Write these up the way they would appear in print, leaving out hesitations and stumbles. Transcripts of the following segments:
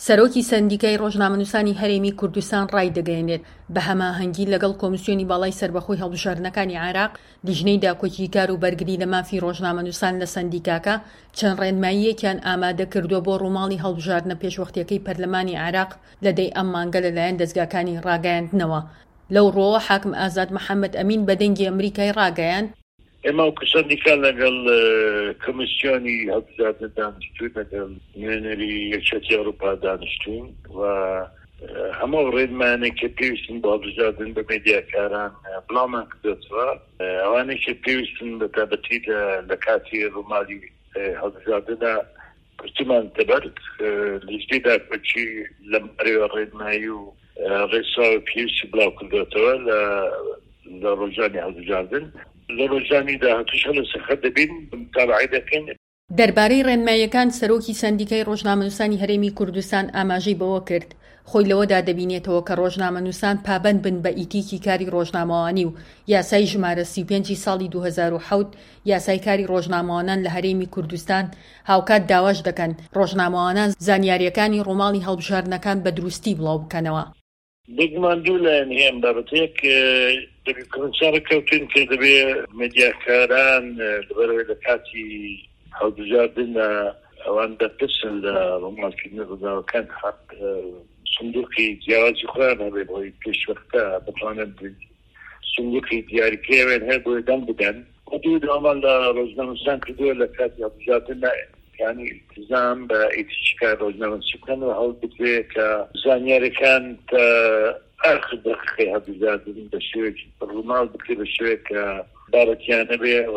سەرۆکی سەندیکای ڕۆژنامەنووسانی هەرێمی کوردستان ڕایدەگەیەنێت بە هەماهەنگی لەگەڵ کۆمیسیۆنی باڵای سەربەخۆی هەڵبژاردنەکانی عێراق لیژنەی داکۆکی کار و بەرگری لە مافی ڕۆژنامەنووسان لە سەندیکاکە چەند ڕێنماییەکیان ئامادە کردووە بۆ ڕووماڵی هەڵبژاردنە پێشوەختیەکەی پەرلەمانی عێراق لەدەی ئەم مانگە لەلایەن دەستگاکانی ڕاگەیاندنەوە. لەو ڕۆوە حاکم ئازاد محەممەد ئەمین بە دەنگی ئەمریکای ڕاگەیاند ئێمە و سەندیکا لەگەڵ کۆمیسیۆنی هەڵبژاردنە دانیشتووین لەگەڵ نوێنەری یەکێتی ئەوروپا دانیشتوین و هەموو ڕێنمایانێک کە پێویستن بۆ هەڵبژاردن بە مێدیاکاران بڵاومان کردوێتەوە. ئەوانەی کە پێویستن بە تایبەتی لە کاتی ڕووماڵی هەڵبژاردندا پرسیمان دەبەرد لیژنەی داکۆچی لەم ئەرێوە ڕێنمایی و ڕێساوی پێویستی بڵاو کردوێتەوە لە ڕۆژانی هەڵبژاردن. لە ڕۆژانی داهاتووش هەڵە سەخت دەبین متابعەی دەکەین. دەربارەی ڕێنماییەکان سەرۆکی سەندیکای ڕۆژنامەنووسانی هەرێمی کوردستان ئاماژەی بەوە کرد خۆی لەوەدا دەبینێتەوە کە ڕۆژنامەنووسان پابەند بن بە ئیتیکی کاری ڕۆژنامەوانی و یاسای ژمارە 35 ساڵی 2007 یاسای کاری ڕۆژنامەوانان لە هەرێمی کوردستان هاوکات داواش دەکەن ڕۆژنامەوانان زانیاریەکانی ڕووماڵی هەڵبژاردنەکان بە دروستی بڵاو بکەنەوە. بگمان دوو لایەن هەیە بابەتەیەک کۆمسیۆنە کەوتین کە دەبێ مێدیاکاران لەبەرەوەی لە کاتی هەڵبژاردن ئەوان دەپرسن لە ڕووماڵکردنی ڕووداوەکان حەق سندوقی جیاوازی خۆیان هەبێ بۆی پێشوەختە بتوانن سندوقی دیاریکراوێن هەیە بۆی دەنگ بدەن. دوو داوامان لە ڕۆژنامەنووسان کردووە لە کاتی هەڵبژاردن یعنی التزام بە ئیتیکی کار ڕۆژنامەنووسی بکەن و هەوڵ بدرێ کە زانیاریەکان تا ئاخر دەقیقەی هەڵبژاردن بە شێوەیەکی ڕووماڵ بکرێ بە شێوەیەک کە بارەتیان نەبێ و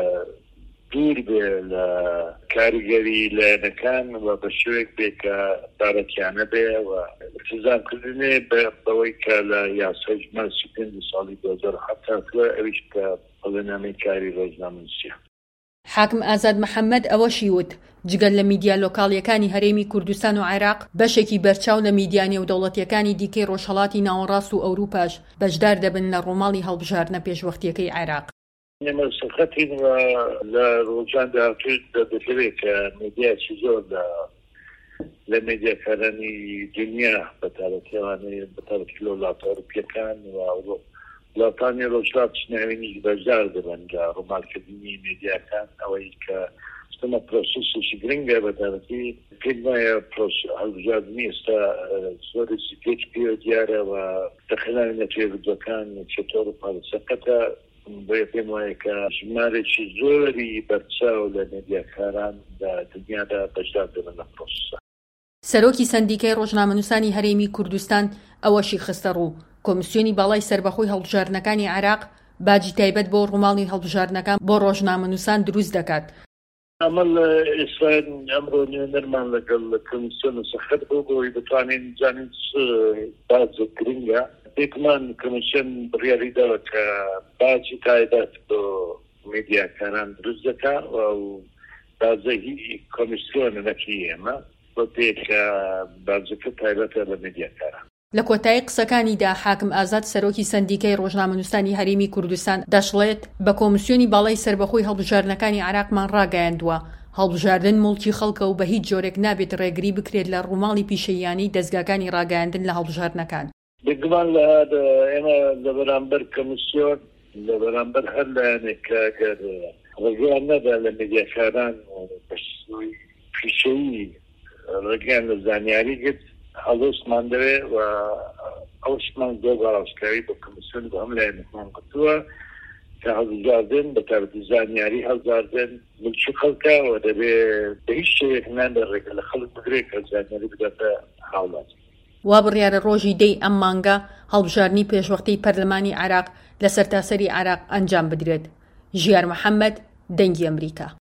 دوور بێ لە کاریگەری لایەنەکان و بە شێوەیەک بێ کە بارەتیان نەبێ و التزامکردنێ بەوەی کە لە یاسای ژمارە 35 ساڵی 2007 ئەویش کە پەڵێنامەی کاری ڕۆژنامەنووسیە. حاکم ئازاد محەممەد ئەوەشی وت جگەل لە میدیا لۆکاڵیەکانی هەرێمی کوردستان و عێراق بەشێکی بەرچاو لە میدیانێ و دەوڵەتیەکانی دیکەی ڕۆژهەڵاتی ناوەڕاست و ئەوروپاش بەشدار دەبن لە ڕووماڵی هەڵبژاردنە پێشوەختیەکەی عێراق. ئێمە سەخەتین و لە ڕۆژان داهاتوو دەبێت کە میدیاکی زۆر لە میدیاکارانی دنیا بەتابەتیوانەیە بەتابەتی لە وڵاتە ئەوروپیەکان و وڵاتانی ڕۆژهەڵات ناوێنی بەشدار دەبن لە ڕووماڵکردنی میدیاکان ئەوەی کە ئێستامە پرۆسێسێکی گرنگە بەتابەتی پێم وایە هەڵبژاردننی ئێستا زۆرێکی پێچ پێوە دیارە و دەخێنانی نەتوێژەکان چێتۆ پاڵسەقەتە بۆیە پێم وایە کە ژمارێکی زۆری بەرچاو لە میدیاکاران لە دنیادا بەشدار دەبن لە پرۆسەسە. سەرۆکی سەندیکای ڕۆژنامەنووسانی هەرێمی کوردستان ئەوەشی خستە ڕوو کۆمیسیۆنی باڵای سەربەخۆی هەڵبژاردنەکانی عێراق باجی تایبەت بۆ ڕووماڵی هەڵبژاردنەکان بۆ ڕۆژنامەنووسان دروست دەکات. ئەمە لە ئێستا ئەمڕۆ نوێنەرمان لەگەڵ کۆمیسیۆنە سەخت بۆ بۆی بتوانین بزانین باجە گرنگە. پێکمان کۆمیسیۆن بڕیاری داوە کە باجی تایبەت بۆ میدیاکاران دروست دەکات و باجە هیچ کۆمیسیۆنە نەکی ئێمە بۆ پێکە باجەکە تایبەتە لە میدیاکاران. لە کۆتایی قسەکانیدا حاکم ئازاد سەرۆکی سەندیکای ڕۆژنامەنووسانی هەرێمی کوردستان دەشڵێت بە کۆمیسیۆنی باڵای سەربەخۆی هەڵبژاردنەکانی عێراقمان ڕاگەیاندووە هەڵبژاردن مڵکی خەڵکە و بە هیچ جۆرێک نابێت ڕێگری بکرێت لە ڕووماڵی پیشەییانی دەستگاکانی ڕاگەیاندن لە هەڵبژاردنەکان. بگومان لە ئێمە لە بەرامبەر کۆمیسیۆن لە بەرامبەر هەر لایەنێک کە ئەگەر ڕێگەیان نەدا لە میدیاکاران بەشوی پیشەیی ڕێگەیان لە زانیاری گرت هەڵۆستمان دەوێت و ئەوشمان زۆر ڕاستکاوی بە کۆمیسیۆن بە هەم لایەنێکمان کردووە کە هەڵبژاردن بە تایبەتی زانیاری هەڵبژاردن ملکی خەڵکە و دەبێت بە هیچ شتێک نان ڕێگە لە خەڵک بگرێت کە زانیاری بداتە هاوڵات. وا بڕیارە ڕۆژی دەی ئەم مانگە هەڵبژاردنی پێشوەختیی پەرلەمانی عێراق لە سەرتاسەری عێراق ئەنجام بدرێت. ژیار محەممەد، دەنگی ئەمریکا.